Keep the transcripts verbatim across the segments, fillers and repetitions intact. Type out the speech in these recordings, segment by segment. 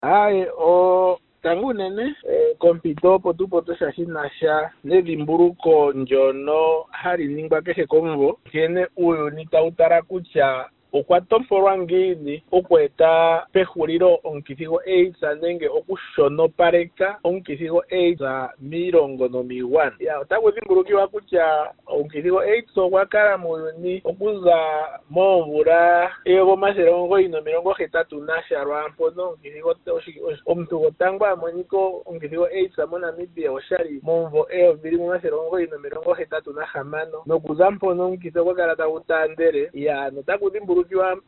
Aye, o tangu nene eh, kompito opo tupote shashinasha nedhimbuluko ndyono hali ningwa kehe komumvo nkene uuyuni tawu tala kutya okwa topolwa ngiini okweeta pehulilo omukithi go AIDS nenge okushonopaleka omukithi go AIDS miilongo nomiigwana. Ya otaku dhimbulukiwa kutya omukithi go AIDS ogwa kala muuyuni okuza moomvula eyovi omathele omugoyi nomilongo hetatu nasha lwaampono omukithi omuntu gotango a monika omukithi go AIDS moNamibia oshali momumvo eyovi limwe omathele omugoyi nomilongo hetatu nahamano nokuza mpono omukithi ogwa kala tagu taandele. Ya notaku dhimbulukiwa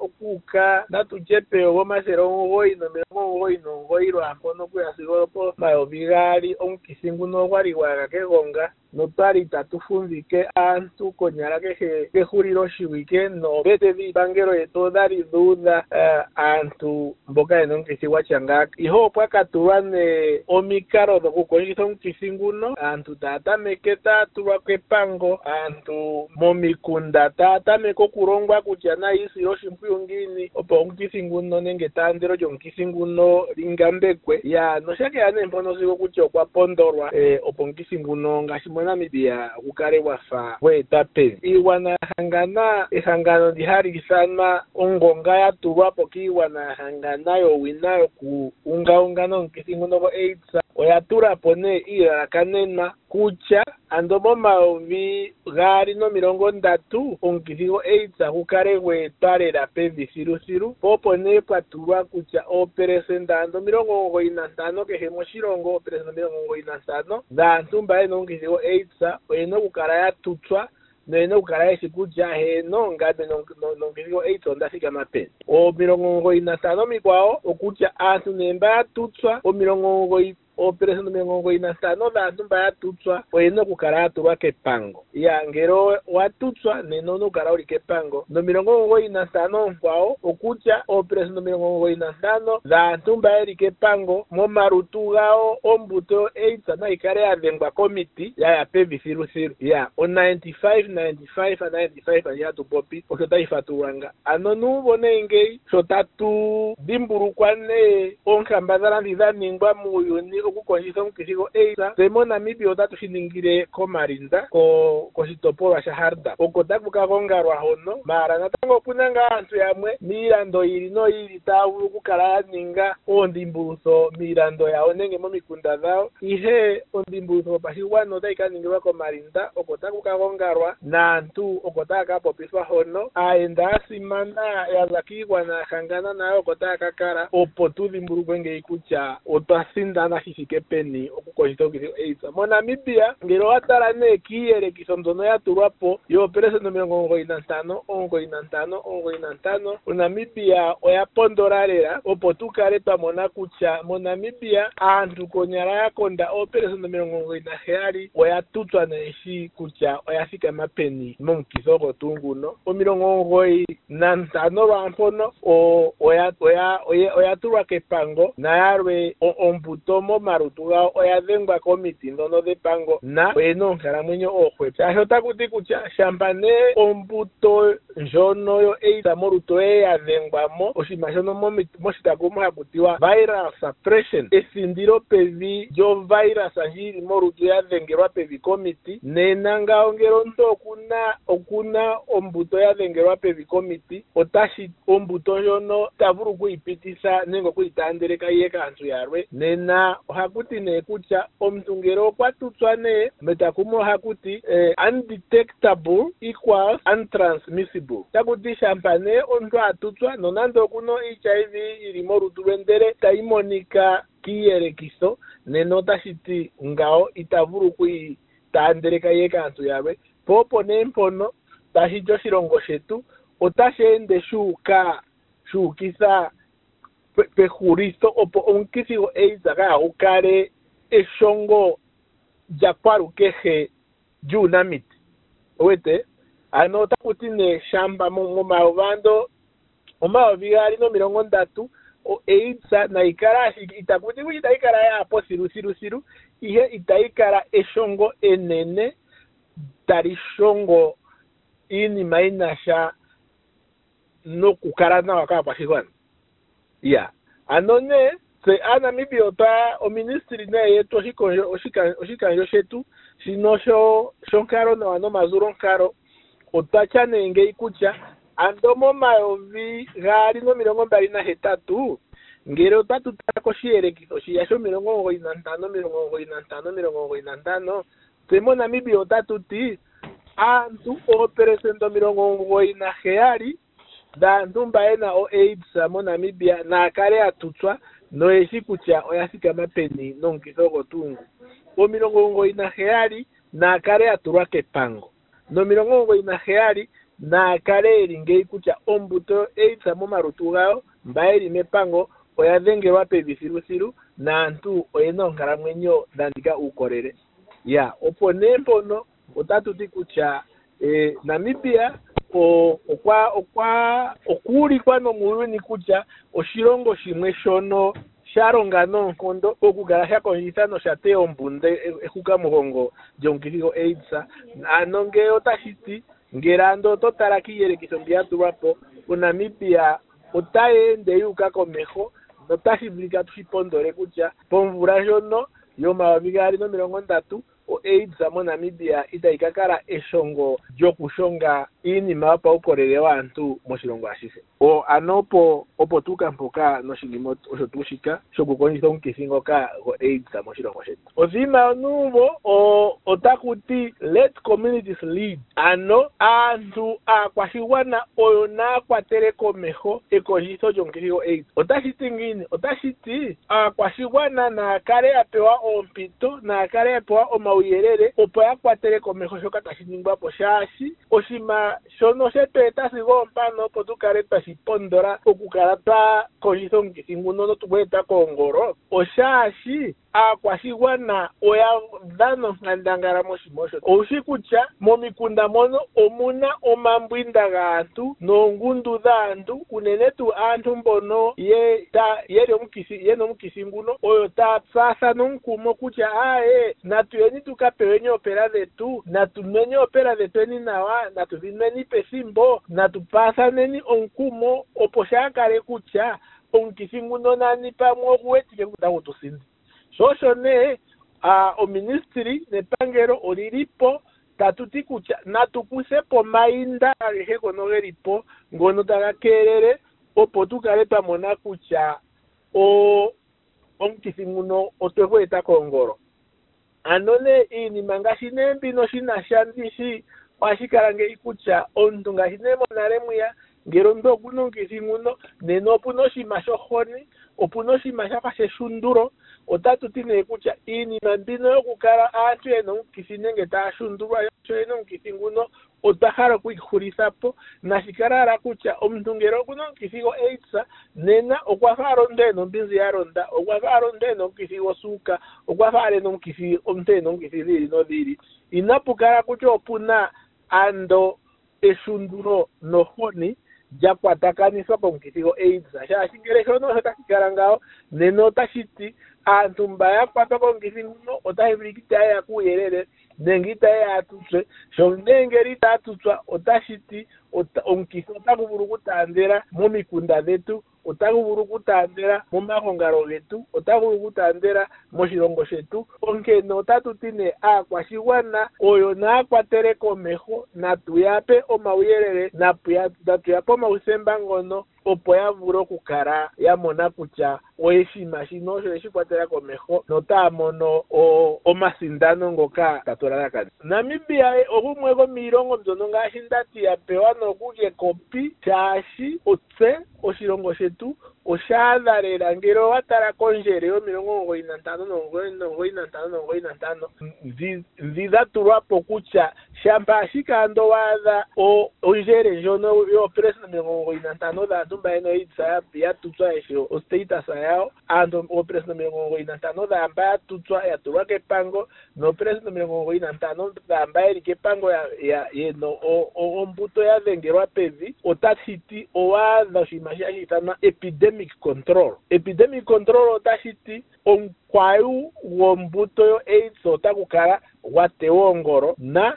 okuuka natutye peyovi omathele omugoyi nomilongo omugoyi nomugoyi lwaampono okuya sigo pomayovi gaali omukithi nguno ogwali gwaya kegonga notwali tatu fumvike aantu konyala kehe kehulilo shiwike noombete dhiipangelo yetu odhali dhuudha aantu mboka yena omukithi gwatya ngaaka. Ihe opwa katulwa ne omikalo dhokukondjitha omukithi nguno, aantu taya tameke taya tulwa kepango, aantu momikunda taya tameke okulongwa kutya nayi isile oshimpwiyu ngiini opo omukithi nguno nenge taandelo lyomukithi nguno lingambekwe. Ya noshakeya ne mpono sigo kutya okwa pondolwa eh, opo omukithi nguno ngaashi moNamibia gukale wafa gweeta pevi. Iigwana ya hangana ehangano ndi hali ithanwa ongonga ya tulwapo kiigwana ya hangana yowina yoku ungaunga nomukithi nguno go AIDS oya tulapo ne iilalakanenwa kutya ando momayovi gaali nomilongo ndatu omukithi go AIDS gukale gweetwa lela pevi thiluthilu, po opo ne pwatulwa kutya oopelesenda ando omilongo omugoyi nantano kehe moshilongo, oopelesenda omilongo omugoyi nantano dhaantu mba yena omukithi go AIDS oyena okukala ya tutswa noyena okukala yeshi kutya heno ngame nomukithi go AIDS onda thikama peni. Omilongo omugoyi nantano mikwawo okutya aantu ne mba ya tutswa omilongo omugoyi oopelesenda omilongo omugoyi nantano dhaantu mba ya tutswa oyena okukala ya tulwa kepango. Ya ngele owa tutswa nena owuna okukala wuli kepango. Nomilongo omugoyi nantano onkwawo okutya oopelesenda omilongo omugoyi nantano dhaantu mba yeli kepango momalutu gawo ombuto yo AIDS nayi kale ya dhengwa komiti yaya pevi thiluthilu. Ya o ninety-five ninety-five ninety-five andi hatu popi osho tayi fatulwanga. Ano nuuvo ne ngeyi sho tatu dhimbulukwa ne oonkambadhala dhi dha ningwa muuyuni okukondjitha omukithi go AIDS, tse moNamibia otatu shiningile koMarinda koshitopolwa sha Hardap oko taku ka gongalwa hono. Maara natango opuna ngaa aantu yamwe miilando yi ili noyi ili taya vulu okukala ya ninga oondhimbulutho miilando yawo nenge momikunda dhawo, ihe ondhimbulutho yopashigwana otayi ka ningilwa koMarinda oko taku ka gongalwa naantu oko taya ka popithwa hono. Aayenda ya simana yaza kiigwana ya hangana nayo oko taya ka kala opo tu dhimbulukwe ngeyi kutya otwa sindana thike peni okukondjitha omukithi go AIDS. MoNamibia ngele owa tala ne kiiyelekitho mbyono ya tulwapo yoopelesenda omilongo omugoyi nantano omugoyi nantano omugoyi nantano, Namibia oya pondola lela opo tukale twa mona kutya moNamibia aantu konyala ya konda oopelesenda omilongo omugoyi naheyali oya tutswa neshi kutya oya thikama peni momukithi ogo tuu nguno. Omilongo omugoyi nantano lwaampono oya oya oya tulwa kepango nayalwe ombuto momalutu gawo oya dhengwa komiti dhono dhepango na oyena oonkalamwenyo oohwepo. Shaashi otakuti kutya shampa ne ombuto ndjono yo AIDS molutu oye ya dhengwamo oshinima shono moshitakumu haku tiwa viral suppression, ethindilo pevi lyovirus ndjili molutu ya dhengelwa pevi komiti, nena ngawo ngele omuntu okuna okuna ombuto ya dhengelwa pevi komiti otashi ombuto ndjono ta vulu okuyipititha nenge okuyitaandeleka yiye kaantu yalwe. Nena ohakuti ne kutya omuntu ngele okwa tutswa ne metakumu ohakuti eh, undetectable equals untransmissible. Takuti shampa ne omuntu atutswa nonando okuna H I V ili molutu lwendele tayi monika kiiyelekitho nena otashiti ngawo ita vulu okuyitaandeleka yiye kaantu yalwe. Po opo ne mpono tashi oshilongo shetu otashi ende shuuka shuukitha pehulitho opo omukithi go AIDS kaagu kale eshongo lya kwalukehe lyuunamiti. Owete ano otakuti ne shamba momayovi omayovi gaali nomilongo ndatu o AIDS nayi kala ashike itakuti kutya itayi kala yaapo thilu thilu thilu, ihe itayi kala eshongo enene tali shongo iinima yinasha nokukala nawa kaakwashigwana. Ya ano ne tse aNamibia otwa oministri naye yetu oshikandjo shetu shino shonkalo nawa nomazulo nkalo otwatya nee ngeyi kutya ando momayovi gaali nomilongo mbali nahetatu ngele otatu tala koshiyelekitho shiya shomilongo omugoyi nantano milongo omugoyi nantano milongo omugoyi nantano tse moNamibia otatu ti aantu oopelesenda omilongo omugoyi naheyali dhaantu mba yena o-AIDS moNamibia naakale atutswa noyeshi kutya oya thikama peni nomukitho ogo tuu ngu. Omilongo omugoyi naheyali naakale atulwa kepango nomilongo omugoyi naheyali naakale yeli ngeyi kutya ombuto yo-AIDS momalutu gawo mba yeli mepango oya dhengelwa pevi thiluthilu naantu oyena onkalamwenyo dhanika uukolele. Ya, opo nee mpono otatu ti kutya eh, Namibia okwa okwa okuulikwa nomuuyuni kutya oshilongo shimwe shono shalonga noonkondo okukala sha kondjitha nosha teya ombunde ehukamugongo lyomukithi go-AIDS. Ano ngele otashi ti ngele ando oto tala kiiyelekitho mbi ya tulwapo Namibia otayi ende yuuka komeho notashi vulika tushi pondole kutya pomvula ndjono yomayovi gaali nomilongo ndatu o-AIDS moNamibia itayi ka kala eshongo lyokushonga iinima yopaukolele waantu moshilongo ashihe. O ano opo opo tuuka mpoka noshinima osho tuu shika shokukondjitha omukithi ngoka go-AIDS moshilongo shetu. Oshinima yonuuvo otakuti let communities lead, ano aantu aakwashigwana oyo naakwatele komeho ekondjitho lyomukithi go-AIDS. Otashi ti ngiini? Otashi ti aakwashigwana naakale ya pewa oompito naakale ya pewa omauyelele opo ya kwatele komeho shoka tashi ningwapo, shaashi oshinima shono shetu eta sigo ompano opo tukale twashi pondola okukala twa kondjitha omukithi nguno notugu eta koongolo, oshaashi aakwashigwana oya dhana onkandangala moshinima osho. Owushi kutya momikunda mono omuna omambwinda gaantu noongundu dhaantu unene tuu aantu mbono ye ta yeli omukithi yena omukithi nguno oyo taya tsaathana omukumo kutya aaye natuyeni tukapeweni oopela dhetu, natunweni oopela dhetweni nawa, natudhinweni pethimbo, natupathaneni omukumo opo shaakale kutya omukithi nguno nani pamwe oguwetike kutagu tusindi. Sho osho nee oministri nepangelo olilipo tatuti kutya natukuthepo omayinda agehe ngono gelipo ngono taga keelele opo tukale twamona kutya omukithi nguno otwegu eta koongolo. Ano nee iinima ngaashi nee mbino shinasha ndishi ohashi kala ngeyi kutya omuntu ngaashi nee monale mwiya ngele omuntu okuna omukithi nguno nena opuna oshinima shohoni, opuna oshinima shafa sheshunduro. Otatu ti nee kutya iinima mbino yokukala aantu yena omukithi nenge taya shundulwa yo yena omukithi nguno otwa hala okwiihulithapo, nashikala hala kutya omuntu ngele okuna omukithi go-AIDS nena okwa hala omuntu ena ombinzi ya londa, okwa hala omuntu ena omukithi gosuuka, okwa hala ena omukithi omuntu ena omukithi dhiili nodhiili. Inapu kala kutya opuna ando eshunduro nohoni lya kwatakanithwa komukithi go-AIDS, shaashi ngele shono osho tashi kala ngaho nena otashi ti aantu mba ya kwatwa komukithi nguno otashi vulika itaye ya kuuyelele nenge itaye ya atutswe. Sho nee ngele itaya tutswa otashi ti omukithi otagu vulu okutaandela momikunda dhetu, otagu vulu okutaandela momagongalo getu, otagu vulu okutaandela moshilongo shetu. Onkene otatu ti nee aakwashigwana oyo naakwatele komeho, natuyape omauyelele, natuyape omauthemba ngono opo ya vule okukala ya mona kutya oshinima shino osho yeshi kwatela komeho notaya mono omasindano ngoka tatu lalakanene. Namibia ogumwe gomiilongo mbyono ngaashi ndati ya pewa nokuli ekopi, shaashi otse oshilongo shetu oshaadha lela ngele owatala kondjele yomilongo omugoyi nantano nomugoyi nomugoyi nantano nomugoyi nantano dhi dhatulwapo kutya shampa ashike ando waadha ondjele ndjono yoopelesenda omilongo omugoyi nantano dhaantu mba yena o-AIDS ya tutswa yeshi ostatus yawo, aantu oopelesenda omilongo omugoyi nantano dhaamba ya tutswa ya tulwa kepango noopelesenda omilongo omugoyi nantano dhaamba yeli kepango yena ombuto ya dhengelwa pevi, otashi ti owaadha oshinima hashi ithanwa epidemic control. Epidemic control otashi ti omukwayu gombuto yo-AIDS otagu kala gwa tewa oongolo na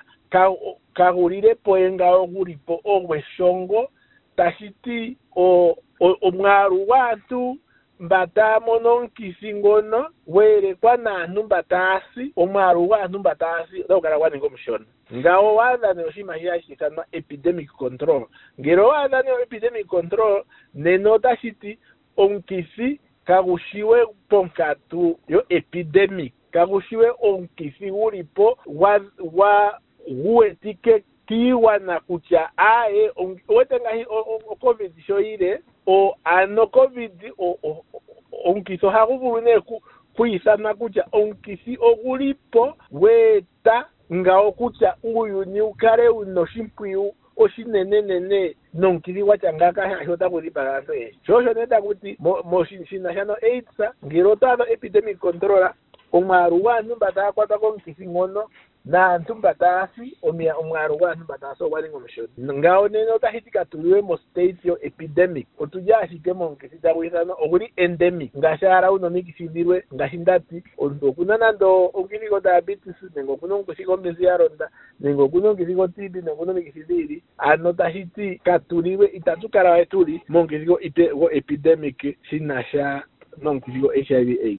kagulilepo engao gulipo ogweshongo. Tashi ti omwaalu gwaantu mbata mono nkisi ngono werekwa naantu mbatasi omwaalu gwaantu mbatasi otagu kala gwa ninga omushona. Ngawo waadha ne oshinima shiya shiithanwa epidemic control. Ngele owaadha ne epidemic control nena otashiti omukithi kagushiwe ponkatu yo epidemic, kagushiwe omukithi gulipo gwa gwa guwetike kiigwana kutya aye wete ngahi o covid sho yile o ano covid omukithi ohagu vulu ne kwiithanwa kutya omukithi ogulipo weeta ngawo kutya uuyuni wukale wuna oshimpwiyu oshinenenene nomukithi gwatya ngaaka shaashi otagu dhipaga aantu oyendji. Sho osho nee takuti moshina shano AIDS ngele otaadha epidemic control omwaalu gwaantu mba taya kwatwa komukithi ngono naantu mba taya si omwaalu gwaantu mba taya si ogwa ninga omushona. Ngawo nena otashiti katuliwe mo state yo epidemic, otuli ashike momukithi tagu ithanwa oguli endemic ngaashi ala wuna omikithi dhilwe ngaashi ndati omuntu okuna nando omukithi go diabetes nenge okuna omukithi gombinzi ya londa nenge okuna omukithi go T B nenge okuna omikithi dhiili, ano tashiti katuliwe itatu kala we tuli momukithi go epidemic shinasha nomukithi go H I V AIDS.